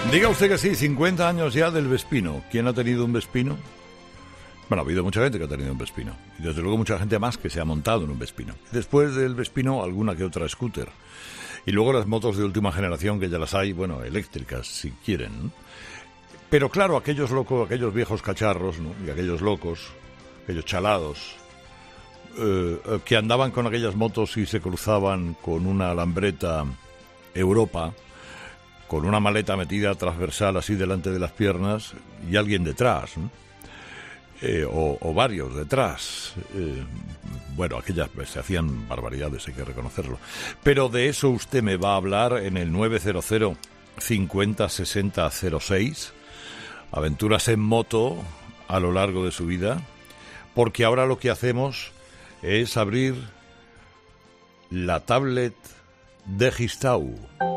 Diga usted que sí, 50 años ya del Vespino. ¿Quién ha tenido un Vespino? Bueno, ha habido mucha gente que ha tenido un Vespino. Y desde luego mucha gente más que se ha montado en un Vespino. Después del Vespino, alguna que otra scooter. Y luego las motos de última generación, que ya las hay, bueno, eléctricas, si quieren, ¿no? Pero claro, aquellos locos, aquellos viejos cacharros, ¿no? Y aquellos locos, aquellos chalados, que andaban con aquellas motos y se cruzaban con una Lambretta Europa, con una maleta metida transversal así delante de las piernas y alguien detrás, ¿no? O varios detrás. Bueno, aquellas se hacían barbaridades, hay que reconocerlo. Pero de eso usted me va a hablar en el 900 50 60 06. Aventuras en moto a lo largo de su vida. Porque ahora lo que hacemos es abrir la tablet de Gistau.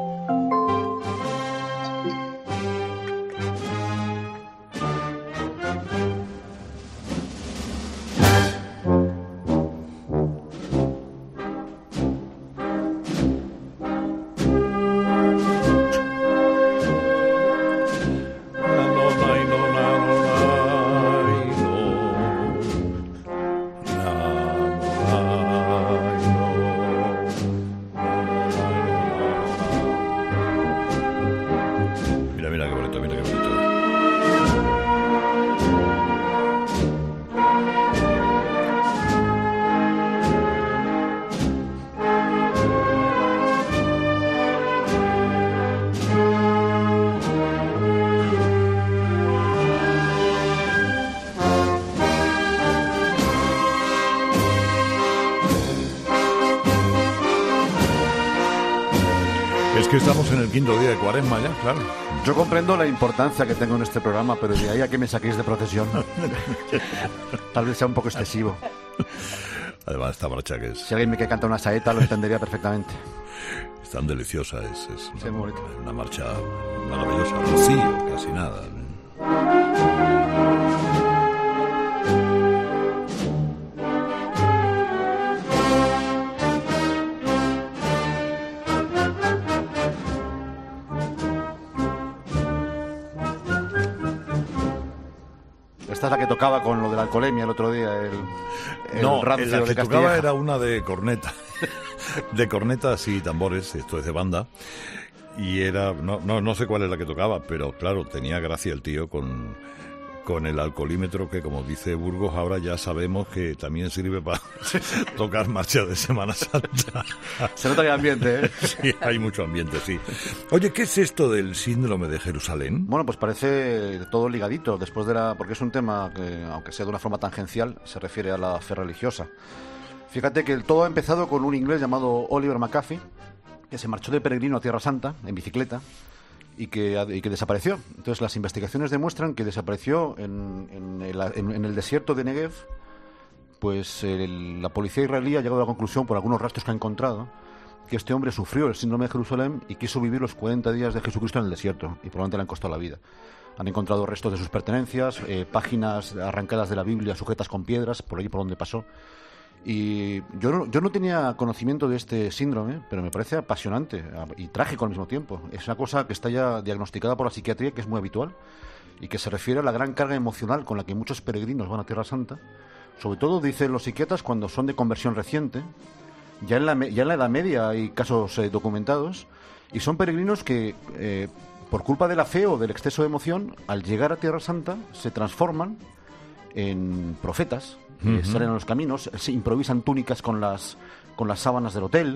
Que estamos en el quinto día de Cuaresma ya, claro. Yo comprendo la importancia que tengo en este programa, pero de ahí a que me saquéis de procesión, tal vez sea un poco excesivo. Además, esta marcha que es... Si alguien me que canta una saeta, lo entendería perfectamente. Es tan deliciosa, es sí, una marcha maravillosa. Rocío, casi nada. Esta es la que tocaba con lo de la alcoholemia el otro día, no, rancio la que de tocaba Castilleja. era una de corneta, de cornetas y tambores, esto es de banda, y era, no sé cuál es la que tocaba, pero claro, tenía gracia el tío con el alcoholímetro que, como dice Burgos, ahora ya sabemos que también sirve para tocar marcha de Semana Santa. Se nota que hay ambiente, ¿eh? Sí, hay mucho ambiente, sí. Oye, ¿qué es esto del síndrome de Jerusalén? Bueno, pues parece todo ligadito, porque es un tema que, aunque sea de una forma tangencial, se refiere a la fe religiosa. Fíjate que todo ha empezado con un inglés llamado Oliver McAfee, que se marchó de peregrino a Tierra Santa, en bicicleta, y que desapareció. Entonces las investigaciones demuestran que desapareció en el desierto de Negev. Pues la policía israelí ha llegado a la conclusión, por algunos rastros que ha encontrado, que este hombre sufrió el síndrome de Jerusalén y quiso vivir los 40 días de Jesucristo en el desierto, y probablemente le han costado la vida. Han encontrado restos de sus pertenencias, páginas arrancadas de la Biblia sujetas con piedras, por allí por donde pasó. Y yo no tenía conocimiento de este síndrome, pero me parece apasionante y trágico al mismo tiempo. Es una cosa que está ya diagnosticada por la psiquiatría, que es muy habitual, y que se refiere a la gran carga emocional con la que muchos peregrinos van a Tierra Santa. Sobre todo, dicen los psiquiatras, cuando son de conversión reciente. Ya en la Edad Media hay casos documentados, y son peregrinos que, por culpa de la fe o del exceso de emoción, al llegar a Tierra Santa se transforman en profetas. Salen a los caminos, se improvisan túnicas con las sábanas del hotel,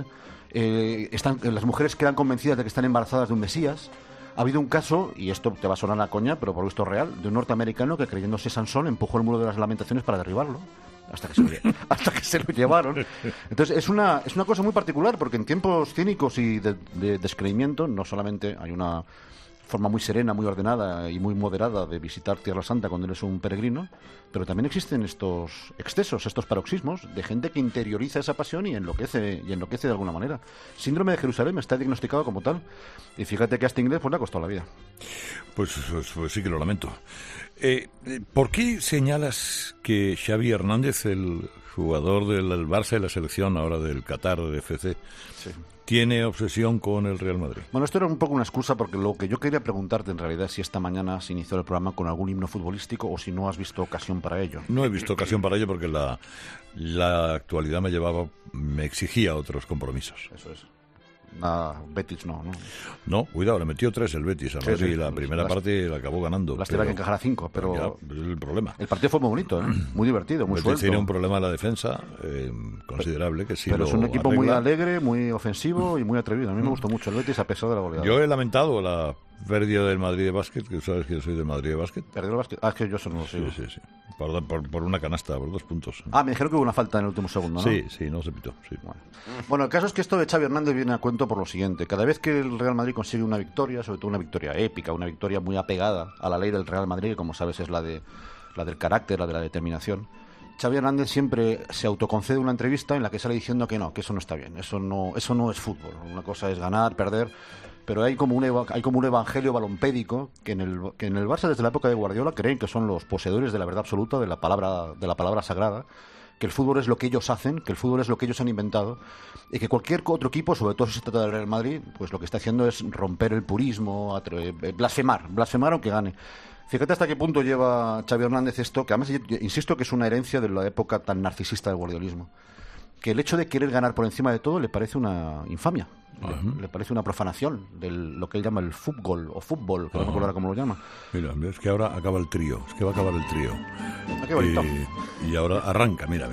las mujeres quedan convencidas de que están embarazadas de un Mesías. Ha habido un caso, y esto te va a sonar a coña, pero por lo visto real, de un norteamericano que, creyéndose Sansón, empujó el muro de las lamentaciones para derribarlo, hasta que se lo llevaron. Entonces es una cosa muy particular, porque en tiempos cínicos y de descreimiento, no solamente hay una forma muy serena, muy ordenada y muy moderada de visitar Tierra Santa cuando eres un peregrino, pero también existen estos excesos, estos paroxismos de gente que interioriza esa pasión y enloquece de alguna manera. Síndrome de Jerusalén está diagnosticado como tal, y fíjate que a este inglés le ha costado la vida. Pues sí que lo lamento. ¿Por qué señalas que Xavi Hernández, el jugador del Barça y la selección, ahora del Qatar FC, Sí. tiene obsesión con el Real Madrid. Bueno, esto era un poco una excusa porque lo que yo quería preguntarte en realidad es si esta mañana se inició el programa con algún himno futbolístico o si no has visto ocasión para ello. No he visto ocasión para ello porque la actualidad me exigía otros compromisos. Eso es. Betis no. No, cuidado, le metió 3 el Betis. Además, Sí, y la primera parte la acabó ganando. Lástima que encajara 5, pero ya, es el problema. el partido fue muy bonito, muy divertido, muy Betis suelto. tiene un problema en la defensa considerable que sí. Pero lo es un equipo arregla. muy alegre, muy ofensivo y muy atrevido. A mí me gustó mucho el Betis a pesar de la goleada. Yo he lamentado la pérdida del Madrid de básquet, que sabes que yo soy del Madrid de básquet. ¿Perdió el básquet? Es que yo eso no lo sigo. Sí. Por una canasta, por 2 puntos. Me dijeron que hubo una falta en el último segundo, ¿no? Sí, no se pitó. Sí. Bueno, el caso es que esto de Xavi Hernández viene a cuento por lo siguiente. Cada vez que el Real Madrid consigue una victoria, sobre todo una victoria épica, una victoria muy apegada a la ley del Real Madrid, que como sabes es la del carácter, la de la determinación, Xavi Hernández siempre se autoconcede una entrevista en la que sale diciendo que eso no está bien, eso no es fútbol. Una cosa es ganar, perder, pero hay como un evangelio balompédico que en el Barça desde la época de Guardiola creen que son los poseedores de la verdad absoluta, de la palabra sagrada, que el fútbol es lo que ellos hacen, que el fútbol es lo que ellos han inventado, y que cualquier otro equipo, sobre todo si se trata del Real Madrid, pues lo que está haciendo es romper el purismo, blasfemar aunque gane. Fíjate hasta qué punto lleva Xavi Hernández esto, que además yo insisto que es una herencia de la época tan narcisista del guardiolismo, que el hecho de querer ganar por encima de todo le parece una infamia, le parece una profanación de lo que él llama el fútbol, que no me acuerdo ahora cómo lo llama. Mira, es que ahora acaba el trío, es que va a acabar el trío. Qué bonito. Y ahora arranca, mira.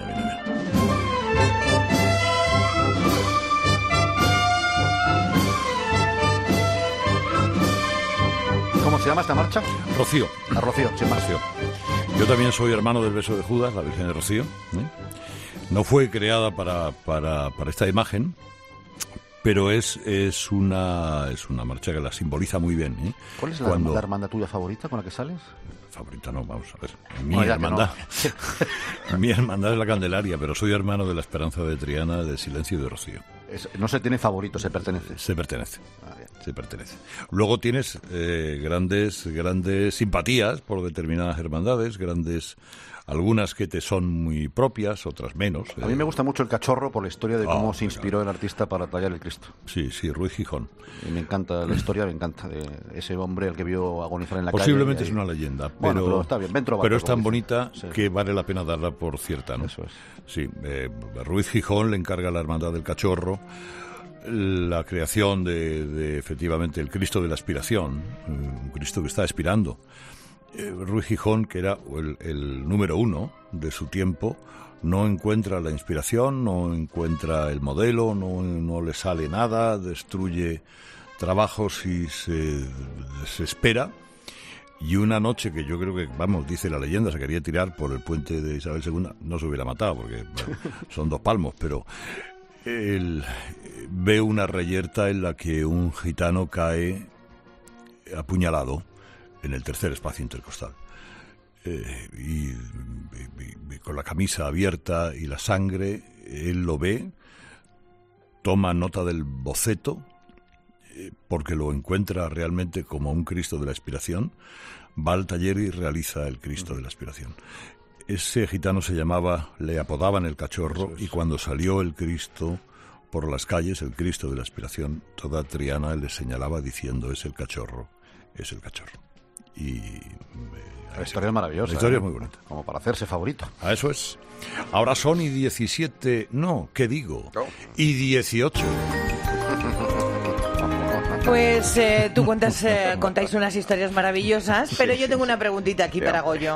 ¿Cómo se llama esta marcha? Rocío. La Rocío, sin más. Rocío. Yo también soy hermano del beso de Judas, la Virgen de Rocío. No fue creada para esta imagen, pero es una marcha que la simboliza muy bien. ¿Cuál es la hermandad tuya favorita con la que sales? Favorita no, vamos a ver. Mi hermandad. No. Mi hermandad es la Candelaria, pero soy hermano de la Esperanza de Triana, de Silencio y de Rocío. No se tiene favorito, se pertenece. Se pertenece. Se pertenece. Luego tienes grandes simpatías por determinadas hermandades, algunas que te son muy propias, otras menos. A mí me gusta mucho el Cachorro por la historia de cómo se inspiró el artista para tallar el Cristo. Sí, Ruiz Gijón. Y me encanta la historia, de ese hombre al que vio agonizar en la Posiblemente calle. Es una leyenda, pero está bien, pero es tan bonita que vale la pena darla por cierta, ¿no? Eso es. Sí, Ruiz Gijón le encarga a la Hermandad del Cachorro la creación de efectivamente el Cristo de la Aspiración, un Cristo que está aspirando. Ruiz Gijón, que era el número 1 de su tiempo, no encuentra la inspiración, no encuentra el modelo, no le sale nada, destruye trabajos y se desespera. Y una noche que yo creo que, dice la leyenda, se quería tirar por el puente de Isabel II, no se hubiera matado porque son 2 palmos, pero él ve una reyerta en la que un gitano cae apuñalado en el tercer espacio intercostal y con la camisa abierta y la sangre, él lo ve, toma nota del boceto porque lo encuentra realmente como un Cristo de la Aspiración, va al taller y realiza el Cristo de la Aspiración. Ese gitano le apodaban el Cachorro, y cuando salió el Cristo por las calles, el Cristo de la Aspiración, toda Triana le señalaba diciendo: es el Cachorro. Y la historia es maravillosa. La historia es muy bonita. Como para hacerse favorito. A eso es. Ahora son y 17... No, ¿qué digo? Y 18. Pues tú contáis unas historias maravillosas, pero yo tengo una preguntita aquí para Goyo.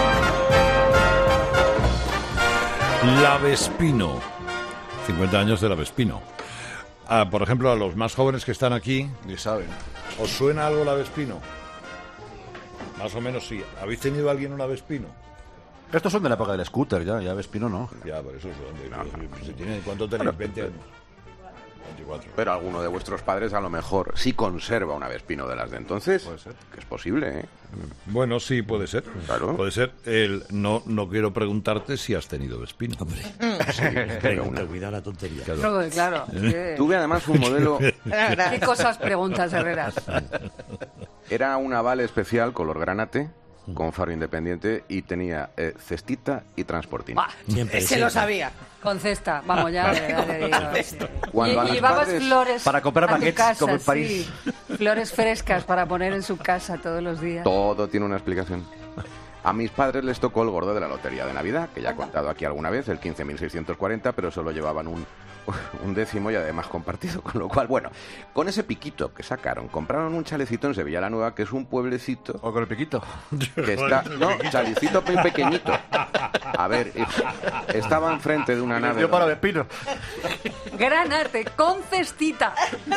La Vespino. 50 años de la Vespino. Por ejemplo, a los más jóvenes que están aquí... Ni saben. ¿Os suena algo la Vespino? Más o menos sí. ¿Habéis tenido a alguien una Vespino? Estos son de la época del scooter, ya Vespino no. Ya, por eso son. ¿Cuánto tenéis? 20 años. 24. Pero alguno de vuestros padres a lo mejor sí conserva una Vespino de las de entonces. Puede ser. Que es posible, ¿eh? Bueno, sí, puede ser. Claro. Puede ser. No quiero preguntarte si has tenido Vespino. Hombre, sí, cuidado la tontería. Claro. Tuve además un modelo... ¿Qué cosas preguntas, Herreras? Era un aval especial color granate con faro independiente y tenía cestita y transportín. Se lo sabía. Con cesta, vamos ya. Cuando a y mis llevabas padres- flores Para comprar a tu baguettes casa, como en París. sí. Flores frescas para poner en su casa todos los días. Todo tiene una explicación. A mis padres les tocó el gordo de la lotería de Navidad, que ya he contado aquí alguna vez, el 15.640, pero solo llevaban un décimo y además compartido, con lo cual, bueno, con ese piquito que sacaron, compraron un chalecito en Sevilla la Nueva, que es un pueblecito O con el piquito. que está... No, chalecito pequeñito. A ver, estaba enfrente de una nave... Yo para Vespino. Gran arte, con cestita.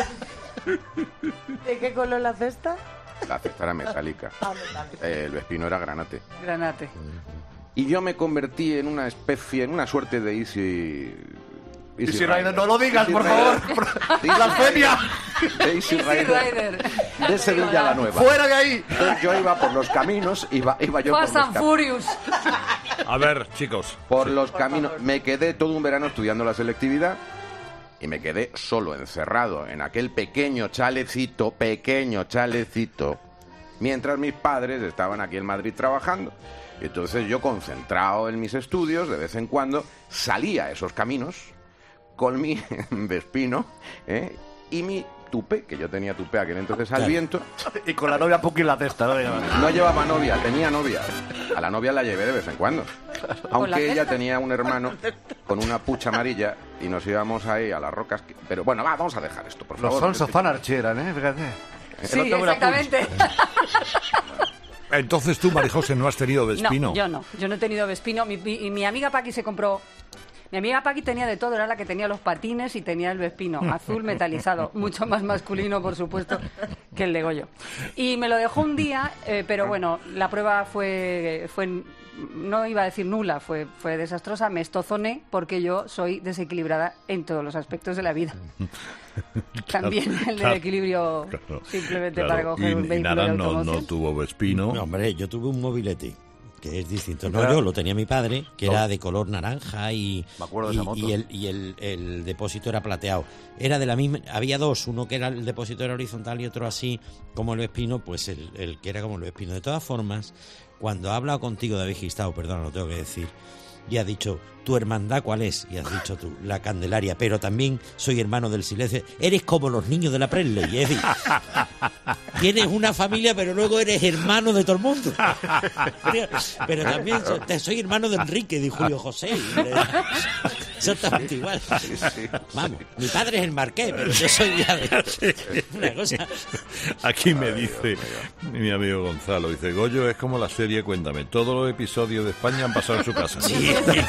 ¿De qué color la cesta? La cesta era metálica. El Vespino era granate. Granate. Y yo me convertí en una especie, en una suerte de Easy Rider, no lo digas, Easy por Rider. favor. De ¡Blasfemia! Easy Easy Rider Rider. de Sevilla la Nueva. ¡Fuera de ahí! Entonces yo iba por los caminos, iba yo por Fast los, and Furious. A ver, chicos. por los caminos. Me quedé todo un verano estudiando la selectividad y me quedé solo, encerrado en aquel pequeño chalecito, mientras mis padres estaban aquí en Madrid trabajando. Y entonces yo, concentrado en mis estudios, de vez en cuando salía a esos caminos con mi Vespino y mi tupé, que yo tenía tupé aquel entonces al viento. Y con la novia Puki en la cesta, ¿no? No llevaba novia, tenía novia. A la novia la llevé de vez en cuando. ¿Con la Aunque ella cesta? tenía un hermano con una pucha amarilla y nos íbamos ahí a las rocas. Pero bueno, vamos a dejar esto, por Los favor. Sons of Anarchy eran, fíjate. Sí, El otro era exactamente. Entonces tú, Marijose, no has tenido Vespino. No, yo no he tenido Vespino. Mi amiga Paqui se compró... Mi amiga Paqui tenía de todo, era la que tenía los patines y tenía el Vespino, azul metalizado, mucho más masculino, por supuesto, que el de Goyo. Y me lo dejó un día, pero bueno, la prueba fue no iba a decir nula, fue desastrosa, me estozoné porque yo soy desequilibrada en todos los aspectos de la vida. También el del equilibrio, simplemente para coger un y vehículo nada, de no automoción. tuvo Vespino. No, hombre, yo tuve un mobilete, que es distinto. No, yo lo tenía mi padre, que era de color naranja y, Me acuerdo de esa moto. y el depósito era plateado. Era de la misma, había dos, uno que era el depósito era horizontal y otro así como el Vespino, pues el que era como el Vespino. De todas formas, cuando ha hablado contigo David Gistao, perdón, lo tengo que decir, y ha dicho, ¿tu hermandad cuál es? Y has dicho tú, la Candelaria, pero también soy hermano del silencio. Eres como los niños de la Presley, es decir, tienes una familia, pero luego eres hermano de todo el mundo. Pero también soy hermano de Enrique, de Julio José. Exactamente igual. Vamos, mi padre es el marqués, pero yo soy ya de una cosa. Aquí me dice mi amigo Gonzalo, dice, Goyo es como la serie Cuéntame, todos los episodios de España han pasado en su casa. Sí.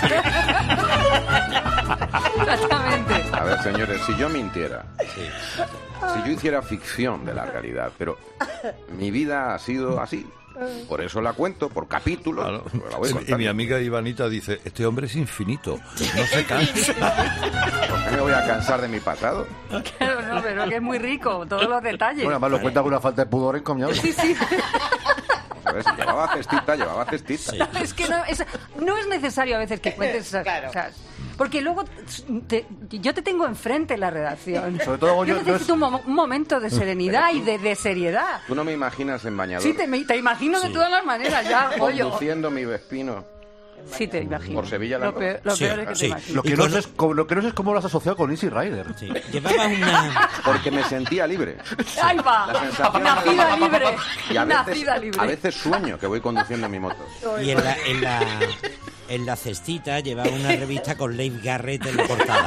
Exactamente. A ver, señores, si yo mintiera, si yo hiciera ficción de la realidad, pero mi vida ha sido así. Por eso la cuento, por capítulos. Claro. pues la voy Y contando. mi amiga Ivanita dice, este hombre es infinito, no se cansa. ¿Por qué me voy a cansar de mi pasado? Claro, no, pero que es muy rico, todos los detalles. Bueno, además lo cuenta con una falta de pudor encomiable. Sí, sí. A ver, si llevaba cestita. Sí. Es que no es necesario a veces que cuentes esas Claro. cosas. Porque luego yo te tengo enfrente en la redacción. Sobre todo, Goyo, yo necesito un momento de serenidad y de seriedad. ¿Tú no me imaginas en bañador Sí, te imagino de todas las maneras, ya, Goyo. conduciendo mi Vespino? Sí, te imagino. Por Sevilla la Lo peor, lo Sí, peor es que sí. te imagino. Lo que, Y no con- sé es, lo que no sé es cómo lo has asociado con Easy Rider. Sí. Llevaba una... Porque me sentía libre. ¡Ahí va! La sensación Nacida libre. Y Nacida libre. a veces sueño que voy conduciendo mi moto. Y en la cestita llevaba una revista con Leif Garrett en la portada.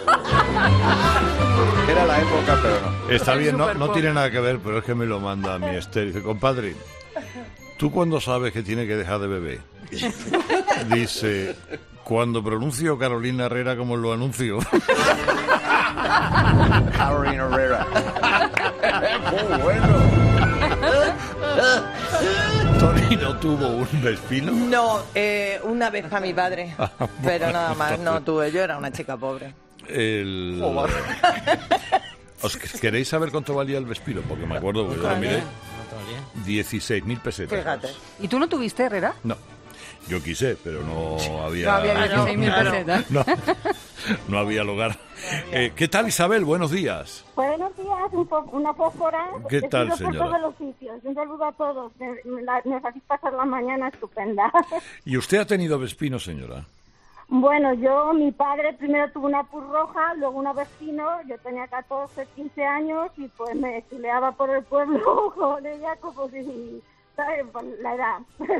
Era la época, pero no. Está Es bien, no superpop. tiene nada que ver, pero es que me lo manda mi Esther. Dice, compadre, ¿tú cuándo sabes que tiene que dejar de beber? Dice, cuando pronuncio Carolina Herrera como lo anuncio. Carolina Herrera. Muy bueno. Tony no tuvo un Vespino. No, una vez para mi padre, pero nada más no tuve. Yo era una chica pobre. ¿Os queréis saber cuánto valía el Vespino? Porque me acuerdo, porque yo lo miré. 16.000 pesetas. Fíjate. ¿Y tú no tuviste, Herrera? No, yo quise, pero no había... No había 16.000 pesetas. No había lugar. ¿Qué tal, Isabel? Buenos días. Buenos días. una fósfora. ¿Qué tal, por señora? todos los sitios. Un saludo a todos. Nos hacéis pasar la mañana estupenda. ¿Y usted ha tenido Vespino, señora? Bueno, mi padre primero tuvo una Pur roja, luego una Vespino. Yo tenía 14, 15 años y pues me chuleaba por el pueblo con ella como si, ¿sabes? Por la edad.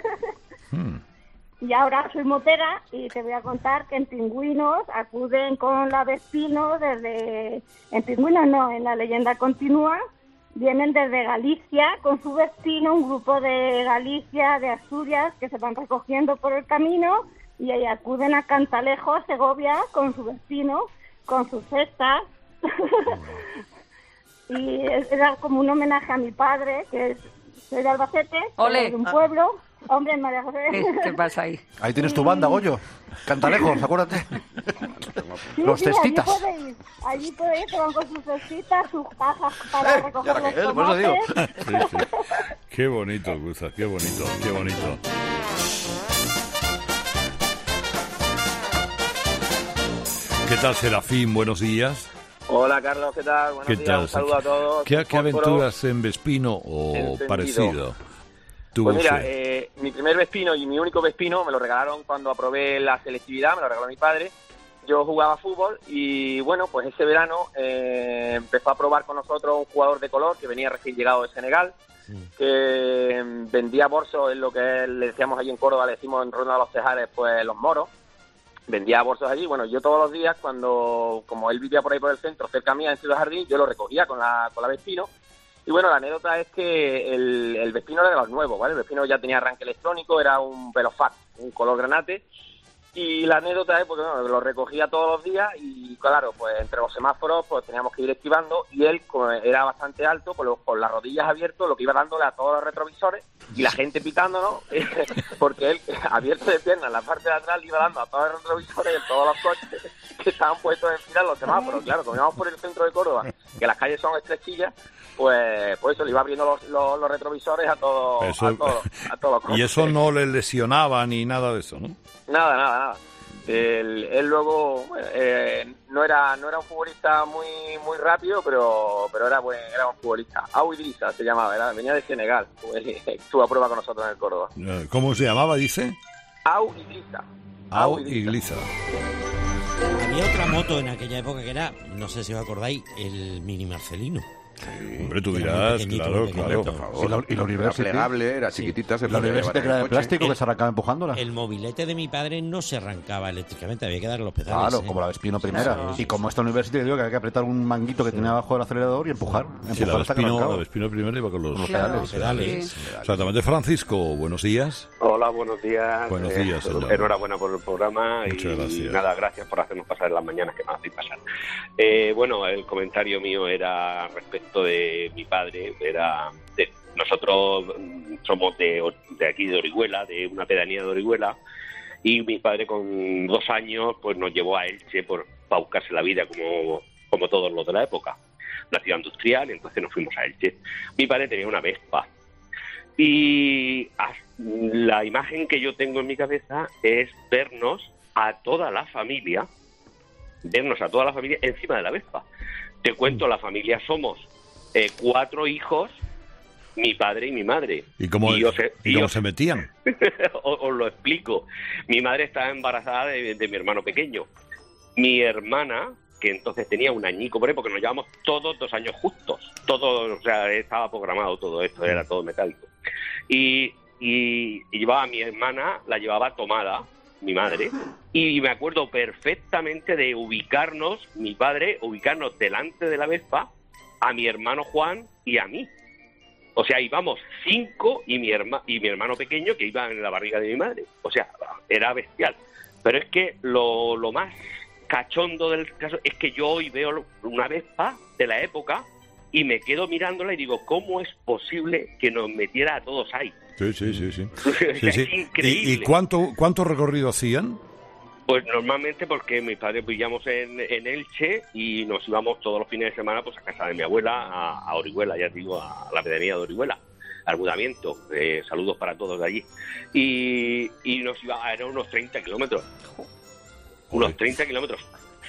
Y ahora soy motera y te voy a contar que en Pingüinos acuden con la Vespino desde... En Pingüinos no, en La Leyenda Continúa. Vienen desde Galicia con su Vespino, un grupo de Galicia, de Asturias, que se van recogiendo por el camino y ahí acuden a Cantalejo, a Segovia, con su Vespino, con sus cestas. Y era como un homenaje a mi padre, que soy de Albacete, ¡Ole! de un pueblo. Hombre, María José. ¿Qué pasa ahí? Ahí tienes tu banda, Goyo. Cantalejos, acuérdate. Sí, Los sí, cestitas. Allí puede ir, que van con sus cestitas, sus cajas para recoger los Raquel, por eso digo. tomates. Sí, sí. Qué bonito, Guza, qué bonito, qué bonito. ¿Qué tal, Serafín? Buenos días. Hola Carlos, ¿qué tal? Buenos ¿Qué días, tal? un saludo a todos. ¿Qué Fósforo. aventuras en Vespino o Entendido. parecido tuvo Pues mira, usted? mi primer Vespino y mi único Vespino me lo regalaron cuando aprobé la selectividad, me lo regaló mi padre. Yo jugaba fútbol y bueno, pues ese verano empezó a probar con nosotros un jugador de color que venía recién llegado de Senegal, que vendía bolsos, en lo que le decíamos allí en Córdoba, le decimos en Ronda de los Cejares, pues los moros. Vendía bolsos allí. Bueno, yo todos los días, como él vivía por ahí por el centro, cerca mía en Ciudad Jardín, yo lo recogía con la Vespino. Y bueno, la anécdota es que el Vespino era de los nuevos, ¿vale? El Vespino ya tenía arranque electrónico, era un Velofac, un color granate. Y la anécdota es porque bueno, lo recogía todos los días y claro, pues entre los semáforos pues teníamos que ir esquivando y él como era bastante alto, con las rodillas abiertas, lo que iba dándole a todos los retrovisores y la gente pitándonos, porque él abierto de piernas en la parte de atrás le iba dando a todos los retrovisores y a todos los coches que estaban puestos en fila en los semáforos. Claro, como íbamos por el centro de Córdoba, que las calles son estrechillas, pues eso le iba abriendo los retrovisores a todos los coches. Y eso no le lesionaba ni nada de eso, ¿no? Nada. Él luego no era un futbolista muy rápido, pero era un futbolista. Au Idrissa se llamaba, venía de Senegal, estuvo a prueba con nosotros en el Córdoba. ¿Cómo se llamaba, dice? Au Idrissa. Au Idrissa. Había otra moto en aquella época que era, no sé si os acordáis, el Mini Marcelino. Hombre, tú Era dirás, muy pequeñito, claro, muy claro. pequeñito. Y la Era University. plegable, era chiquitita, se La podía University llevar en era el de coche. plástico que se arrancaba empujándola. El mobilete de mi padre no se arrancaba eléctricamente, había que darle los pedales. Claro, ¿eh? como la Vespino primera. Claro. Y como esta University, digo que había que apretar un manguito que tenía abajo del acelerador y empujar. Sí, la hasta que Vespino, arrancaba. la Vespino primero iba con los Claro. Los pedales. Sí. Exactamente. Francisco, buenos días. Hola, buenos días. Buenos días, señor. Enhorabuena por el programa Muchas y gracias. nada, gracias por hacernos pasar las mañanas que me hacéis pasar. Bueno, el comentario mío era respecto de mi padre. Nosotros somos de aquí de Orihuela, de una pedanía de Orihuela, y mi padre con 2 años pues nos llevó a Elche para buscarse la vida como todos los de la época. Una ciudad industrial, y entonces nos fuimos a Elche. Mi padre tenía una Vespa. Y la imagen que yo tengo en mi cabeza es vernos a toda la familia encima de la Vespa. Te cuento, la familia somos 4 hijos, mi padre y mi madre. ¿Y cómo se metían? Os lo explico. Mi madre estaba embarazada de mi hermano pequeño. Mi hermana, que entonces tenía un añico por ahí, porque nos llevamos todos 2 años justos. Todo, o sea, estaba programado todo esto, era todo metálico. Y llevaba a mi hermana, la llevaba tomada, mi madre, y me acuerdo perfectamente de mi padre ubicarnos delante de la Vespa, a mi hermano Juan y a mí. O sea, íbamos 5 y mi hermano pequeño que iba en la barriga de mi madre. O sea, era bestial. Pero es que lo más cachondo del caso es que yo hoy veo una Vespa de la época y me quedo mirándola y digo, ¿cómo es posible que nos metiera a todos ahí? Sí. Es increíble. ¿Y cuánto recorrido hacían? Pues normalmente porque mis padres vivíamos en Elche y nos íbamos todos los fines de semana pues a casa de mi abuela, a Orihuela, ya te digo, a la pedanía de Orihuela, al Budamiento. Saludos para todos de allí. Y nos iba, eran unos 30 kilómetros. Unos 30 kilómetros.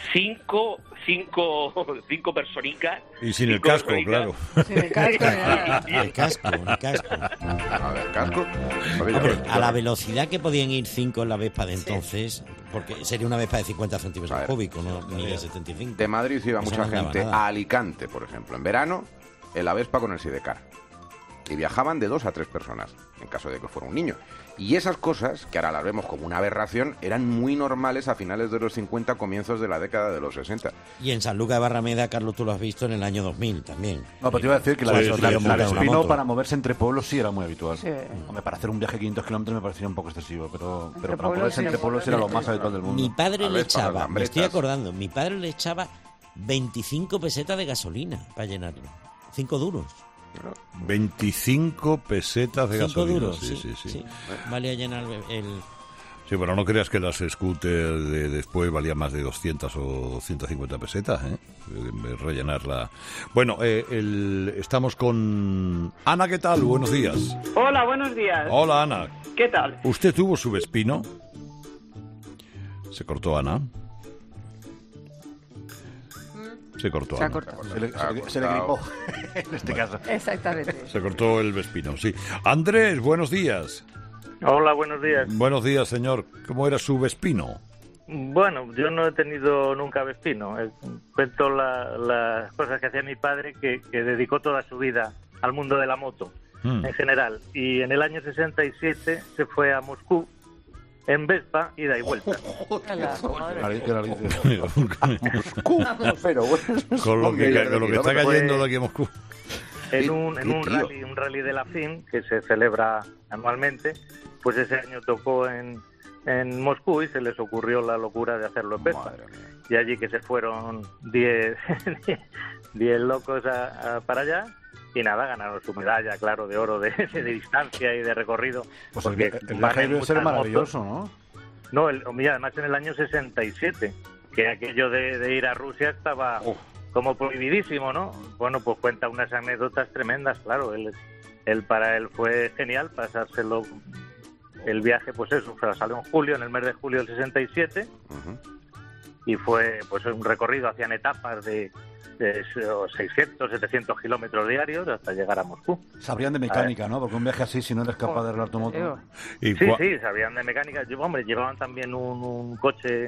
cinco personicas. Y sin el cinco casco, personicas. claro. Sin el casco, El casco, el casco. A ver, casco. Hombre, a la velocidad que podían ir 5 en la Vespa de entonces, porque sería una Vespa de 50 centímetros A ver. cúbicos, no ni de 75. De Madrid iba Eso mucha no daba gente nada. a Alicante, por ejemplo, en verano, en la Vespa con el Sidecar. Y viajaban de 2 a 3 personas, en caso de que fuera un niño. Y esas cosas, que ahora las vemos como una aberración, eran muy normales a finales de los 50, comienzos de la década de los 60. Y en San Lucas de Barrameda, Carlos, tú lo has visto en el año 2000 también. No, pero te iba a decir que la Sí, Vespino sí, sí, sí. moto. para moverse entre pueblos sí era muy habitual. Sí. Hombre, para hacer un viaje de 500 kilómetros me parecía un poco excesivo, pero para pueblos moverse sí. entre pueblos era lo más habitual del mundo. Mi padre A le ver, para las echaba, me estoy gambretas. acordando, mi padre le echaba 25 pesetas de gasolina para llenarlo. 5 duros. 25 pesetas de 5 gasolina. duros, Sí. Vale a llenar el... Sí, pero no creas que las scooters de después valían más de 200 o 150 pesetas, ¿eh? Rellenarla. Bueno, estamos con Ana, ¿qué tal? Buenos días. Hola, buenos días. Hola, Ana. ¿Qué tal? ¿Usted tuvo su Vespino? Se cortó Ana. Se cortó Se ha Ana. cortado. Se le gripó, en este caso. Exactamente. Se cortó el Vespino, sí. Andrés, buenos días. Hola, buenos días. Buenos días, señor. ¿Cómo era su Vespino? Bueno, yo no he tenido nunca Vespino. Cuento las cosas que hacía mi padre, que dedicó toda su vida al mundo de la moto, en general. Y en el año 67 se fue a Moscú en Vespa, ida y vuelta. Pero bueno, Con lo que está cayendo de aquí a Moscú. En un rally de la FIM que se celebra anualmente, pues ese año tocó en Moscú y se les ocurrió la locura de hacerlo en Vespa. Y allí que se fueron 10 locos para allá y nada, ganaron su medalla, claro, de oro de distancia y de recorrido. Pues porque el van viaje en debe ser muchas maravilloso, motos. ¿no? No, mira, además en el año 67, que aquello de ir a Rusia estaba como prohibidísimo, ¿no? Bueno, pues cuenta unas anécdotas tremendas, claro. Para él fue genial pasárselo, el viaje, pues eso, salió en julio, en el mes de julio del 67, y fue pues un recorrido, hacían etapas de 600, 700 kilómetros diarios hasta llegar a Moscú. Sabrían de mecánica, ¿no? Porque un viaje así, si no eres capaz de arreglar tu moto... Sí, sabían de mecánica. Hombre, llevaban también un coche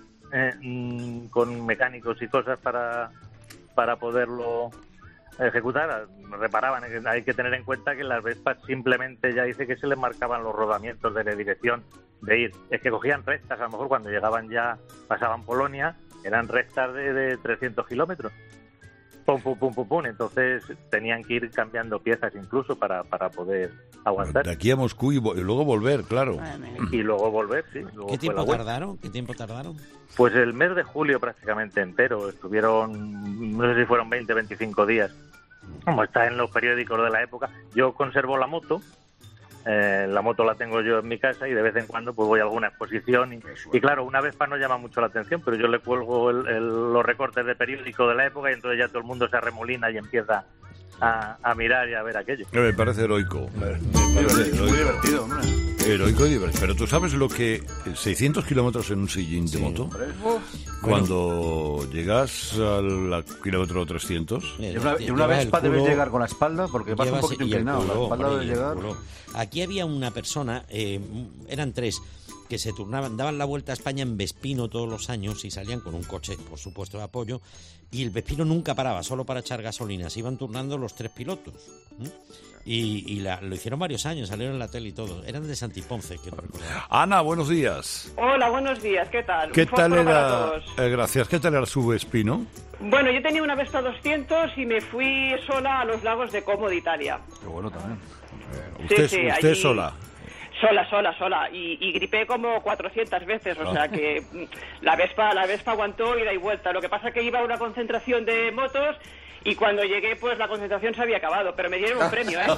con mecánicos y cosas para poderlo ejecutar. Reparaban, hay que tener en cuenta que las Vespas simplemente ya dice que se les marcaban los rodamientos de la dirección de ir. Es que cogían rectas, a lo mejor cuando llegaban ya, pasaban Polonia, eran rectas de 300 kilómetros. Pum, pum, pum, pum, pum. Entonces tenían que ir cambiando piezas incluso para poder aguantar. De aquí a Moscú y luego volver, claro. Y luego volver, sí. Luego ¿Qué tiempo fue la vuelta. tardaron? ¿Qué tiempo tardaron? Pues el mes de julio prácticamente entero. Estuvieron, no sé si fueron 20, 25 días. Como está en los periódicos de la época. Yo conservo la moto. La moto la tengo yo en mi casa y de vez en cuando pues voy a alguna exposición y claro, una Vespa no llama mucho la atención, pero yo le cuelgo los recortes de periódico de la época y entonces ya todo el mundo se arremolina y empieza a mirar y a ver aquello. Me parece heroico. Muy divertido, hombre. Heroico y divertido. Pero tú sabes lo que 600 kilómetros en un sillín de moto, cuando llegas al kilómetro 300... Y una Vespa debes llegar con la espalda, porque vas un poquito inclinado. La espalda debe llegar... Aquí había una persona, eran 3, que se turnaban, daban la vuelta a España en Vespino todos los años y salían con un coche, por supuesto, de apoyo, y el Vespino nunca paraba, solo para echar gasolina. Se iban turnando los 3 pilotos. Y lo hicieron varios años, salieron en la tele y todo. Eran de Santiponce, quiero recordar. Ana, buenos días. Hola, buenos días. ¿Qué tal? ¿Qué Un tal fósforo para era? todos. Gracias. ¿Qué tal era su Vespino? Bueno, yo tenía una Vespa 200 y me fui sola a los lagos de Como de Italia. Qué bueno también. ¿Usted allí... sola? Sola. Y gripé como 400 veces, o sea que la Vespa aguantó ida y vuelta. Lo que pasa es que iba a una concentración de motos Y cuando llegué, pues la concentración se había acabado, pero me dieron un premio, ¿eh?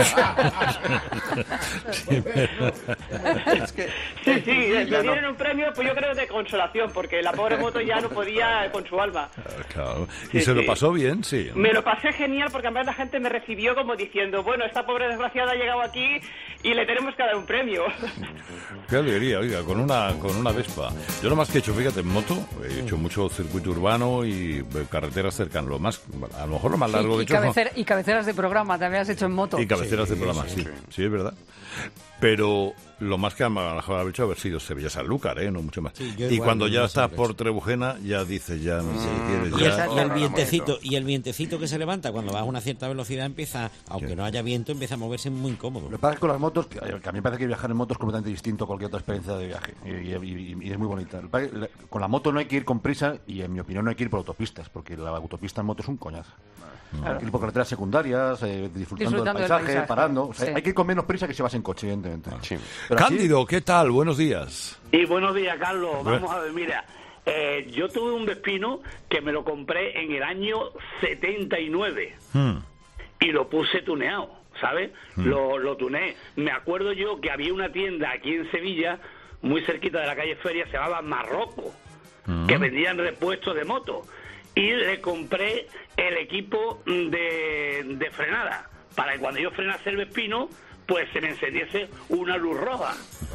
Sí, me dieron un premio, pues yo creo de consolación, porque la pobre moto ya no podía con su alma. Claro. ¿Y se lo pasó bien? Sí. Me lo pasé genial, porque además la gente me recibió como diciendo, bueno, esta pobre desgraciada ha llegado aquí y le tenemos que dar un premio. Qué alegría, oiga, con una Vespa. Yo lo más que he hecho, fíjate, en moto, he hecho mucho circuito urbano y carreteras cercanas. A lo mejor lo más largo que he hecho... Y cabeceras de programa también has hecho en moto. Y cabeceras de programa, sí, es verdad. Pero lo más que a lo mejor haber hecho haber sido Sevilla-Sanlúcar, no mucho más. Sí, y cuando ya estás por Trebujena, ya dices, ya no sé, quieres ya... Y el vientecito que se levanta cuando vas a una cierta velocidad empieza, aunque no haya viento, empieza a moverse muy incómodo. Lo que pasa es con las motos, que a mí me parece que viajar en moto es completamente distinto a cualquier otra experiencia de viaje. Y es muy bonita. Con la moto no hay que ir con prisa y, en mi opinión, no hay que ir por autopistas, porque la autopista en moto es un coñazo. Claro. Hay que ir por carreteras secundarias, disfrutando del paisaje, parando. O sea, hay que ir con menos prisa que si vas en coche, evidentemente. Sí. Cándido, ¿qué tal? Buenos días. Y buenos días, Carlos. Vamos a ver, mira. Yo tuve un Vespino que me lo compré en el año 79 y lo puse tuneado, ¿sabes? Lo tuneé. Me acuerdo yo que había una tienda aquí en Sevilla, muy cerquita de la calle Feria, se llamaba Marroco, que vendían repuestos de moto. Y le compré el equipo de frenada, para que cuando yo frenase el Vespino, pues se me encendiese una luz roja.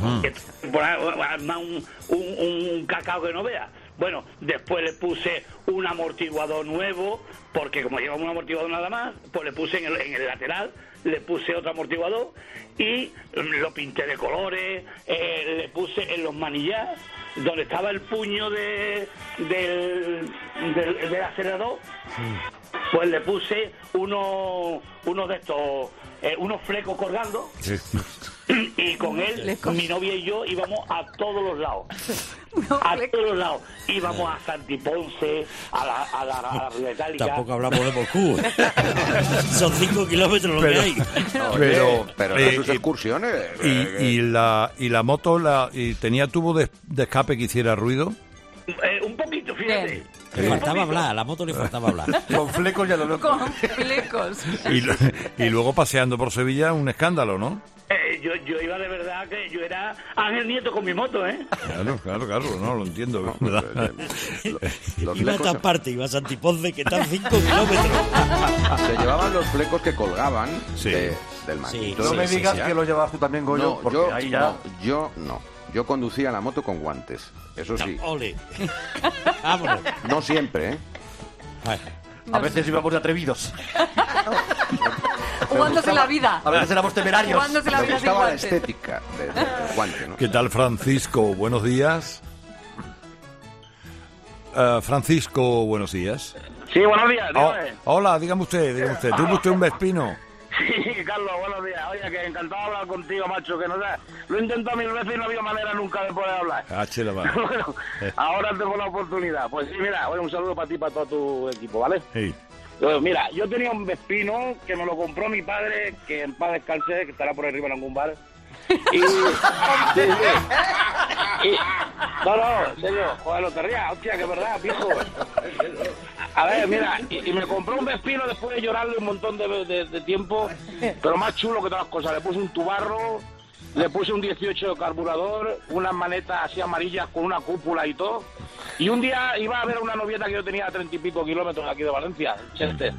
Un cacao que no vea. Bueno, después le puse un amortiguador nuevo, porque como llevaba un amortiguador nada más, pues le puse en el lateral, le puse otro amortiguador y lo pinté de colores, le puse en los manillas, donde estaba el puño del acelerador, pues le puse unos de estos, unos flecos colgando, y con él, mi novia y yo íbamos a todos los lados. A todos los lados. Íbamos a Santiponce, a la Ría Itálica. Tampoco hablamos de Moscú. Son 5 kilómetros lo que hay. Pero en sus excursiones. ¿Y la moto tenía tubo de escape que hiciera ruido? Un poquito, fíjate. Le faltaba hablar, a la moto le faltaba hablar. Con flecos ya lo loco. Con flecos. Y luego paseando por Sevilla, un escándalo, ¿no? Yo iba de verdad que yo era Ángel Nieto con mi moto, ¿eh? Claro, no, lo entiendo. Iba a tal parte, iba a Santiponce, que están 5 kilómetros. Se llevaban los flecos que colgaban del manguito. No me digas que lo llevabas tú también, Goyo, porque ahí ya... Yo no. Yo conducía la moto con guantes, eso sí. ¡Ole! ¡Vámonos! No siempre, ¿eh? A veces íbamos de atrevidos. Jugándose la vida. A veces éramos temerarios. Jugándose la vida sin la guantes. estética del guante, ¿no? ¿Qué tal, Francisco? Buenos días. Francisco, buenos días. Sí, buenos días. Hola, dígame usted. ¿Tuvo usted un Vespino? Sí, Carlos, buenos días. Oye, que encantado de hablar contigo, macho, que no sé, lo he intentado 1000 veces y no había manera nunca de poder hablar. Bueno, ahora tengo la oportunidad. Pues sí, mira, un saludo para ti y para todo tu equipo, ¿vale? Sí. Mira, yo tenía un Vespino que me lo compró mi padre, que en paz descanse, que estará por arriba en algún bar. No, en serio, joder, lo te rías, hostia, que es verdad, viejo. A ver, mira, y me compró un Vespino después de llorarle un montón de tiempo, pero más chulo que todas las cosas. Le puse un tubarro, le puse un 18 de carburador, unas manetas así amarillas con una cúpula y todo. Y un día iba a ver a una novieta que yo tenía a 30 y pico kilómetros aquí de Valencia, Chester.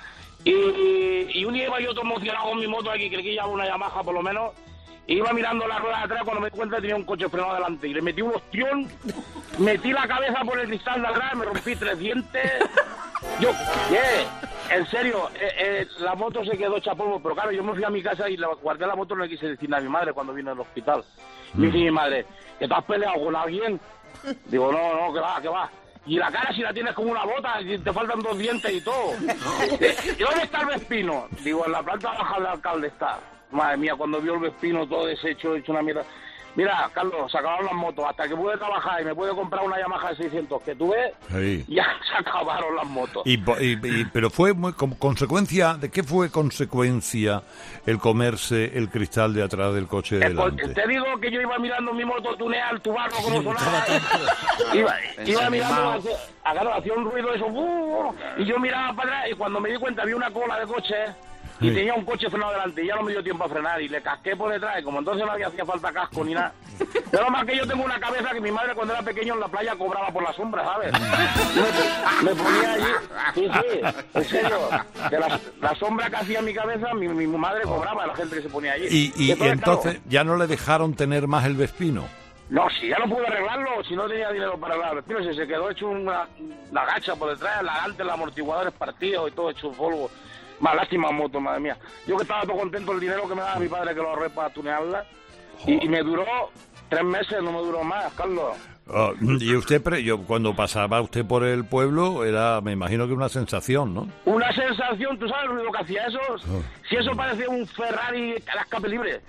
Y un día iba yo todo emocionado con mi moto aquí, creí que llevaba una Yamaha por lo menos. Iba mirando la rueda de atrás cuando me di cuenta que tenía un coche frenado delante y le metí un ostión, metí la cabeza por el cristal de atrás, me rompí 3 dientes. Yo, en serio, la moto se quedó hecha polvo, pero claro, yo me fui a mi casa y guardé la moto, no le quise decir nada a mi madre cuando vino al hospital. Me dice mi madre, ¿que te has peleado con alguien? Digo, no, que va. Y la cara si la tienes como una bota, y te faltan 2 dientes y todo. ¿Y dónde está el Vespino? Digo, en la planta baja del alcalde está. Madre mía, cuando vio el Vespino todo deshecho, hecho una mierda. Mira, Carlos, se acabaron las motos. Hasta que pude trabajar y me pude comprar una Yamaha de 600 que tuve, Sí. ya se acabaron las motos. Pero fue como consecuencia, ¿de qué fue consecuencia el comerse el cristal de atrás del coche de delante? Te digo que yo iba mirando mi moto tunear el tubarro como sonaba. Iba mirando, hacía un ruido eso, y yo miraba para atrás y cuando me di cuenta vi una cola de coche y tenía un coche frenado delante y ya no me dio tiempo a frenar y le casqué por detrás y como entonces no hacía falta casco ni nada. Pero más que yo tengo una cabeza que mi madre cuando era pequeño en la playa cobraba por la sombra, ¿sabes? Me ponía allí, sí, en serio, de la sombra que hacía en mi cabeza mi madre cobraba a la gente que se ponía allí. Y entonces claro, ya no le dejaron tener más el Vespino. No, si ya no pude arreglarlo, si no tenía dinero para arreglarlo. Pero si se quedó hecho una gacha por detrás, delante, los amortiguadores partidos y todo hecho polvo. Más lástima moto, madre mía. Yo que estaba todo contento el dinero que me daba mi padre que lo ahorré para tunearla. Y me duró 3 meses, no me duró más, Carlos. Y usted, cuando pasaba usted por el pueblo, me imagino que una sensación, ¿no? Una sensación, ¿tú sabes el ruido que hacía eso? Si eso parecía un Ferrari a escape libre.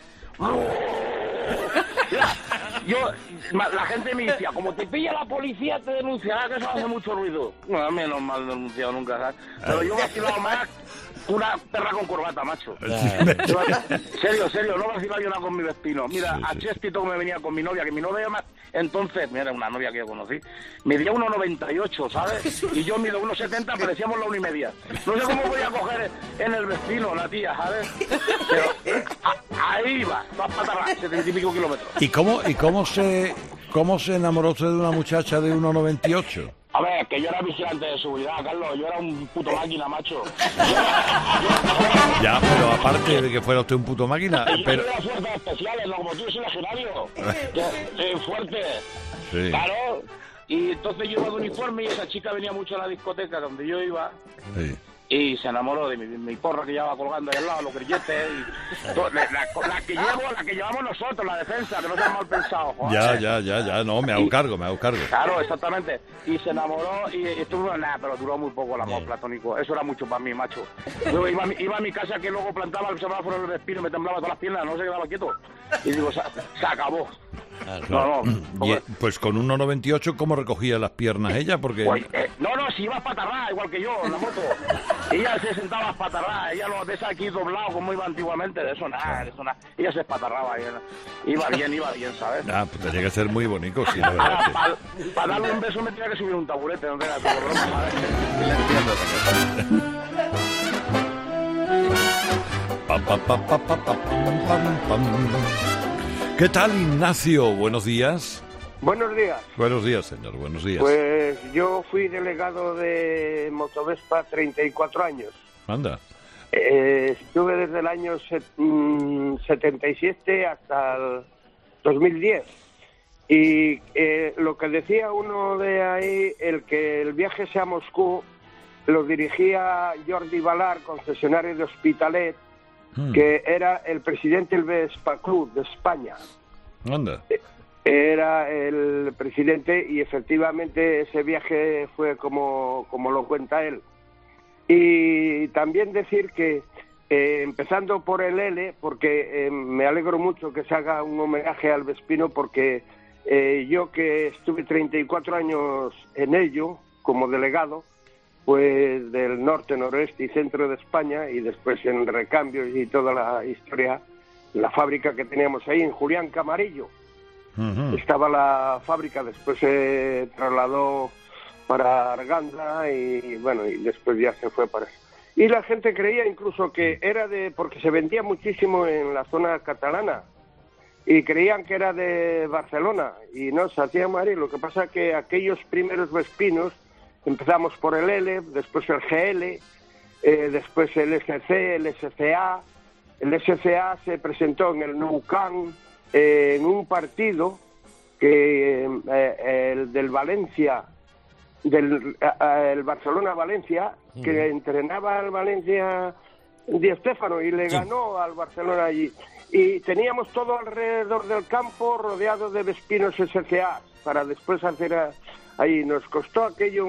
La gente me decía, como te pilla la policía te denunciará, que eso hace mucho ruido. No, a mí no me han denunciado nunca, ¿sabes? Pero yo vacilaba más una perra con corbata, macho. Serio, no vacilaba yo nada con mi Vespino. Mira, a Chespito me venía con mi novia, que mi novia entonces, mira, una novia que yo conocí, medía 1,98, ¿sabes? Y yo mido 1,70, parecíamos la 1,5. No sé cómo voy a coger en el Vespino la tía, ¿sabes? Pero ahí va, vas para 70 y pico kilómetros. ¿Y cómo se enamoró usted de una muchacha de 1,98? A ver, que yo era vigilante de seguridad, Carlos. Yo era un puto máquina, macho. Ya, pero aparte de que fuera usted un puto máquina... Pero... Yo era fuerzas especiales, no como tú, soy legionario. Fuerte. Sí. Claro. Y entonces yo iba de uniforme y esa chica venía mucho a la discoteca donde yo iba. Sí. Y se enamoró de mi porra que llevaba colgando ahí al lado, los grilletes. La que llevamos nosotros, la defensa, que no sean mal pensados. Ya, no, me hago cargo. Claro, exactamente. Y se enamoró y estuvo, pero duró muy poco el amor platónico. Eso era mucho para mí, macho. Yo iba a mi casa que luego plantaba el semáforo en el Vespino, me temblaba todas las piernas, no se quedaba quieto. Y digo, se acabó. No. Pues con 1,98, ¿cómo recogía las piernas ella? Porque... Pues, si iba a patarrar, igual que yo, en la moto. Ella se sentaba a patarrar, ella lo ves aquí doblado como iba antiguamente, de eso nada. Ella se espatarraba, iba bien, ¿sabes? Pues tenía que ser muy bonito, sí, la verdad. Para darle un beso me tenía que subir un taburete, no tenía todo broma, ¿sabes? ¿Qué tal, Ignacio? Buenos días. Buenos días. Buenos días, señor, buenos días. Pues yo fui delegado de Motovespa 34 años. Anda. Estuve desde el año 77 hasta el 2010. Y lo que decía uno de ahí, el viaje sea a Moscú, lo dirigía Jordi Balar, concesionario de Hospitalet, que era el presidente del Vespa Club de España. Anda. Era el presidente y efectivamente ese viaje fue como lo cuenta él. Y también decir que, empezando por el L, porque me alegro mucho que se haga un homenaje al Vespino, porque yo que estuve 34 años en ello, como delegado, pues del norte, noroeste y centro de España, y después en recambios y toda la historia, la fábrica que teníamos ahí en Julián Camarillo. Estaba la fábrica, después se trasladó para Arganda y bueno, y después ya se fue para eso. Y la gente creía incluso que era porque se vendía muchísimo en la zona catalana y creían que era de Barcelona y no, se hacía Madrid. Lo que pasa es que aquellos primeros Vespinos, empezamos por el L, después el GL, después el SC, el SCA. El SCA se presentó en el Nou Camp, en un partido que el del Valencia, el Barcelona-Valencia, que entrenaba al Valencia Di Stéfano y le ganó al Barcelona allí. Y teníamos todo alrededor del campo rodeado de Vespinos SCA para después hacer ahí. Nos costó aquello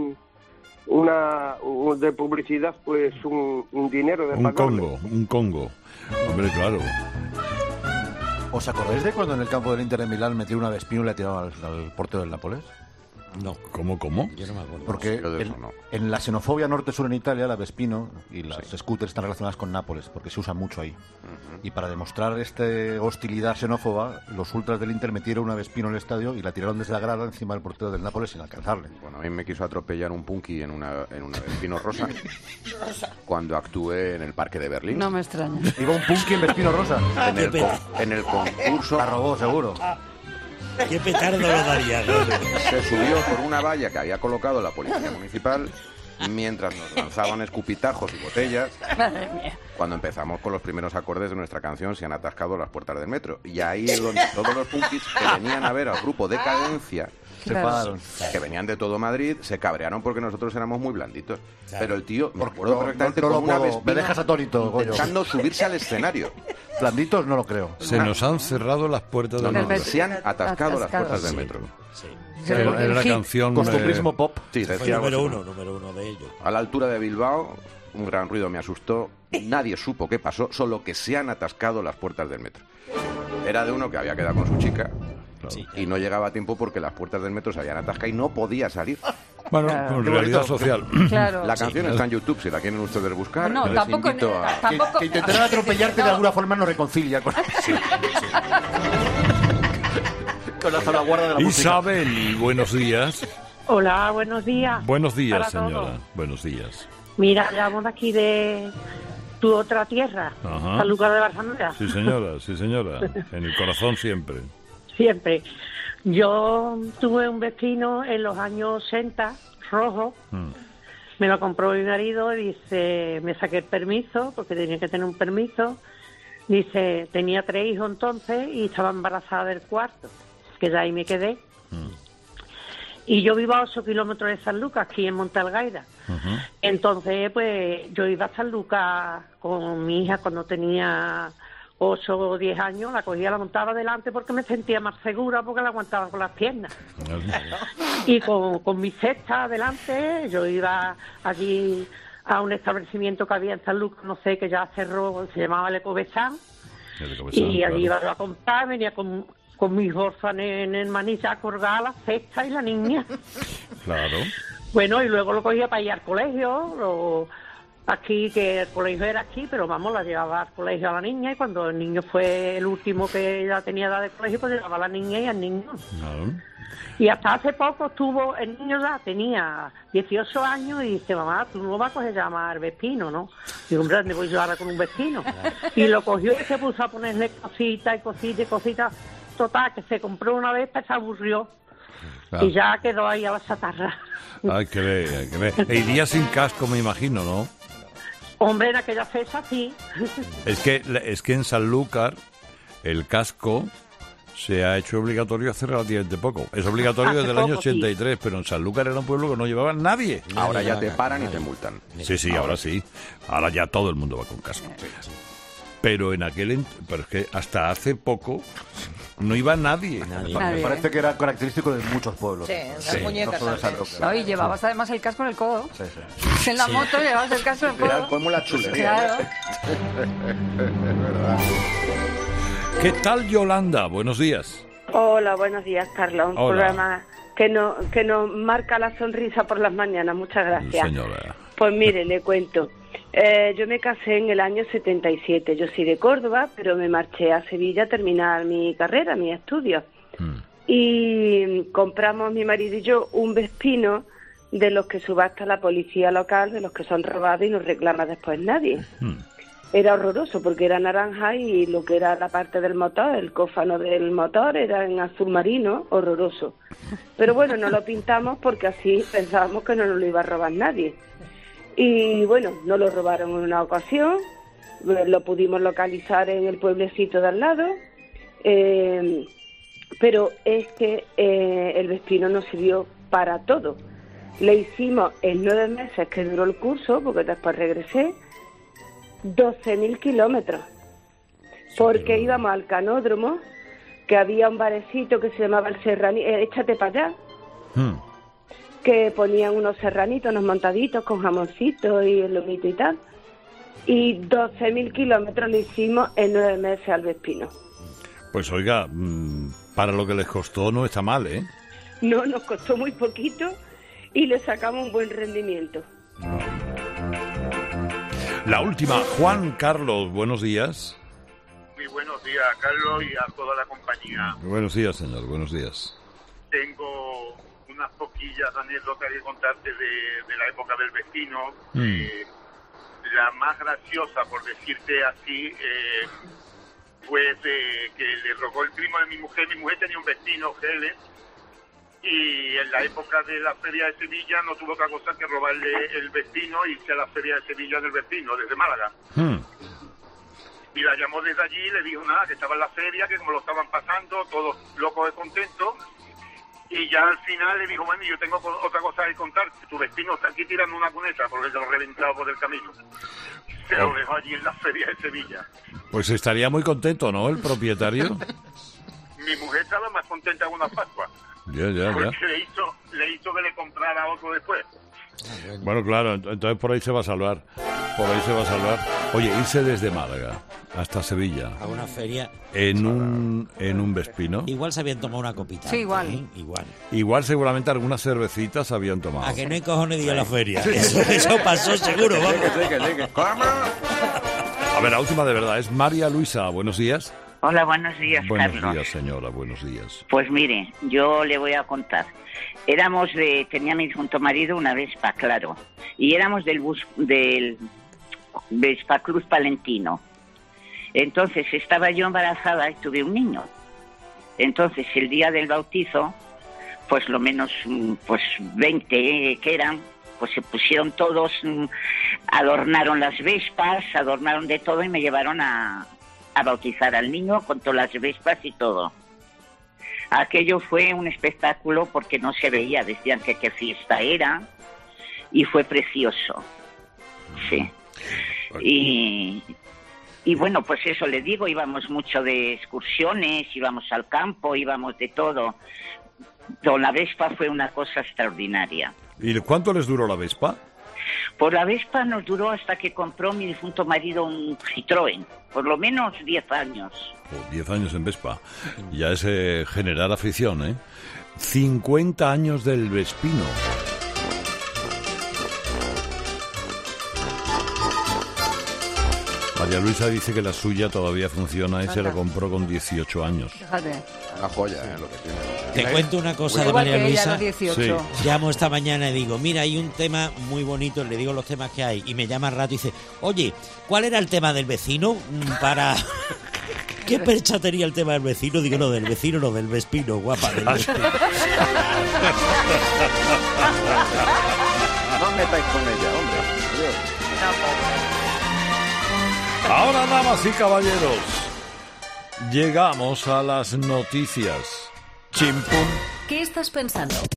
de publicidad, pues un dinero de un Congo. Hombre, claro. ¿Os acordáis de cuando en el campo del Inter de Milán metió una Vespino y le tiraba al portero del Nápoles? No. ¿Cómo? Yo no me acuerdo. Porque en la xenofobia norte-sur en Italia, la Vespino y las scooters están relacionadas con Nápoles, porque se usan mucho ahí. Y para demostrar esta hostilidad xenófoba, los ultras del Inter metieron una Vespino en el estadio y la tiraron desde la grada encima del portero del Nápoles sin alcanzarle. Bueno, a mí me quiso atropellar un punky en una Vespino rosa cuando actué en el Parque de Berlín. No me extraña. Iba un punky en Vespino rosa. En el concurso... La robó, seguro. ¿Qué petardo lo daría? Se subió por una valla que había colocado la policía municipal mientras nos lanzaban escupitajos y botellas. Madre mía. Cuando empezamos con los primeros acordes de nuestra canción Se han atascado las puertas del metro. Y ahí es donde todos los punkis que venían a ver al grupo Decadencia, que venían de todo Madrid, se cabrearon porque nosotros éramos muy blanditos. Claro. Pero el tío, me acuerdo perfectamente, con una Vespina, me dejas atónito, Goyo, intentando subirse al escenario. Blanditos no lo creo. Se nos han cerrado las puertas del metro. Se han atascado las puertas del metro. Sí. Era una canción... Costumbrismo pop. Sí, decía número uno de ellos. A la altura de Bilbao, un gran ruido me asustó. Nadie supo qué pasó, solo que se han atascado las puertas del metro. Era de uno que había quedado con su chica y no llegaba a tiempo porque las puertas del metro se habían atascado y no podía salir. Bueno, con realidad social. Claro. La canción está en YouTube, si la quieren ustedes buscar. No, les tampoco... invito a... Que intentaron atropellarte de alguna forma nos reconcilia con... con la salvaguarda de la música. Isabel, buenos días. Hola, buenos días. Buenos días, para señora. todos. Buenos días. Mira, llamo de aquí de tu otra tierra, Ajá. San Lucas de Barrameda. Sí, señora, sí, señora. En el corazón siempre. Siempre. Yo tuve un vecino en los años 80, rojo. Me lo compró mi marido y dice, me saqué el permiso, porque tenía que tener un permiso. Dice, tenía 3 hijos entonces y estaba embarazada del cuarto, que de ahí me quedé. Y yo vivo a 8 kilómetros de San Lucas, aquí en Montalgaida. Entonces, pues, yo iba a San Lucas con mi hija cuando tenía 8 o 10 años, la cogía, la montaba delante porque me sentía más segura, porque la aguantaba con las piernas. Y con mi cesta adelante, yo iba allí a un establecimiento que había en San Lucas, no sé, que ya cerró, se llamaba El Ecobesán, y allí iba a comprar, venía con mis bolsas en el manilla colgada, la cesta y la niña. Claro. Bueno, y luego lo cogía para ir al colegio, aquí, que el colegio era aquí, pero vamos, la llevaba al colegio a la niña, y cuando el niño fue el último que ya tenía edad de colegio, pues llevaba a la niña y al niño. Claro. Y hasta hace poco el niño ya tenía 18 años y dice, mamá, tú no vas a coger llamar Vespino, ¿no? Digo, hombre, ¿dónde voy yo ahora con un Vespino? Y lo cogió y se puso a ponerle cositas y cositas y cositas. Total, que se compró una vez, pues se aburrió. Claro. Y ya quedó ahí a la chatarra. Hay que ver. E iría sin casco, me imagino, ¿no? Hombre, en aquella fecha sí. Es que en Sanlúcar el casco se ha hecho obligatorio hace relativamente poco. Es obligatorio desde el año 83, sí. Pero en Sanlúcar era un pueblo que no llevaba nadie. Ahora ya te paran y te multan. Sí, ahora sí. Ahora ya todo el mundo va con casco. Pero pero es que hasta hace poco no iba nadie. Me parece que era característico de muchos pueblos. Sí, muñecas. No, y llevabas además el casco en el codo. Sí. En la moto llevabas el casco en el codo. Era como la chulería. Claro. Es verdad. ¿Qué tal, Yolanda? Buenos días. Hola, buenos días, Carla. Un Hola. programa que nos marca la sonrisa por las mañanas. Muchas gracias. Señora. Pues mire, le cuento. Yo me casé en el año 77. Yo soy de Córdoba, pero me marché a Sevilla a terminar mi carrera, mis estudios. Y compramos, mi marido y yo, un Vespino de los que subasta la policía local, de los que son robados y no reclama después nadie. Era horroroso porque era naranja y lo que era la parte del motor, el cófano del motor, era en azul marino, horroroso. Pero bueno, no lo pintamos porque así pensábamos que no nos lo iba a robar nadie. Y bueno, nos lo robaron en una ocasión, lo pudimos localizar en el pueblecito de al lado, pero es que el Vespino nos sirvió para todo. Le hicimos en 9 meses que duró el curso, porque después regresé, 12.000 kilómetros, porque íbamos al canódromo, que había un barecito que se llamaba el Serranito, échate para allá, que ponían unos serranitos, unos montaditos con jamoncitos y el lomito y tal, y 12.000 kilómetros le hicimos en 9 meses al Vespino. Pues oiga, para lo que les costó no está mal, ¿eh? No, nos costó muy poquito y le sacamos un buen rendimiento. La última, Juan Carlos, buenos días. Muy buenos días, Carlos, y a toda la compañía. Buenos días, señor, buenos días. Tengo unas poquillas anécdotas que contarte de la época del vecino. La más graciosa, por decirte así, fue que le rogó el primo de mi mujer. Mi mujer tenía un vecino, Helen, y en la época de la Feria de Sevilla no tuvo otra cosa que robarle el vecino y irse a la Feria de Sevilla del vecino, desde Málaga. Y la llamó desde allí y le dijo nada, que estaba en la feria, que como lo estaban pasando, todos locos de contentos. Y ya al final le dijo, bueno, yo tengo otra cosa que contar. Tu vecino está aquí tirando una cuneta porque se lo ha reventado por el camino. Se lo dejó allí en la Feria de Sevilla. Pues estaría muy contento, ¿no, el propietario? Mi mujer estaba más contenta con una Pascua. Ya. Porque le hizo que le comprara otro después. Bueno, claro, entonces por ahí se va a salvar. Oye, irse desde Málaga hasta Sevilla. A una feria. En un Vespino. Igual se habían tomado una copita. Sí, igual. ¿Eh? Igual. Igual seguramente algunas cervecitas habían tomado. A que no hay cojones de ir a la feria. Eso pasó seguro, vamos. ¿Cómo? A ver, la última de verdad es María Luisa. Buenos días. Hola, buenos días, Buenos Carlos. días, señora, buenos días. Pues mire, yo le voy a contar. Tenía mi difunto marido una Vespa, claro, y éramos del Vespa Cruz Palentino. Entonces estaba yo embarazada y tuve un niño. Entonces el día del bautizo, pues lo menos 20 que eran, pues se pusieron todos, adornaron las Vespas, adornaron de todo y me llevaron a bautizar al niño con todas las Vespas y todo. Aquello fue un espectáculo porque no se veía, decían que qué fiesta era y fue precioso. Sí. Y bueno, pues eso le digo, íbamos mucho de excursiones, íbamos al campo, íbamos de todo. Con la Vespa fue una cosa extraordinaria. ¿Y cuánto les duró la Vespa? Por la Vespa nos duró hasta que compró mi difunto marido un Citroën, por lo menos 10 años. 10 años en Vespa. Ya es generar afición, ¿eh? 50 años del Vespino. María Luisa dice que la suya todavía funciona y se la compró con 18 años. Fíjate. Una joya, lo que tiene. Te cuento una cosa de Igual María que ella, Luisa. los 18. Sí. Llamo esta mañana y digo, mira, hay un tema muy bonito, le digo los temas que hay, y me llama al rato y dice, oye, ¿cuál era el tema del vecino? Para... ¿Qué percha tenía el tema del vecino? Digo, no, del vecino, no, del Vespino, guapa, del Vespino. No metáis con ella, hombre. Dios. Ahora, damas y caballeros, llegamos a las noticias. Chimpum. ¿Qué estás pensando?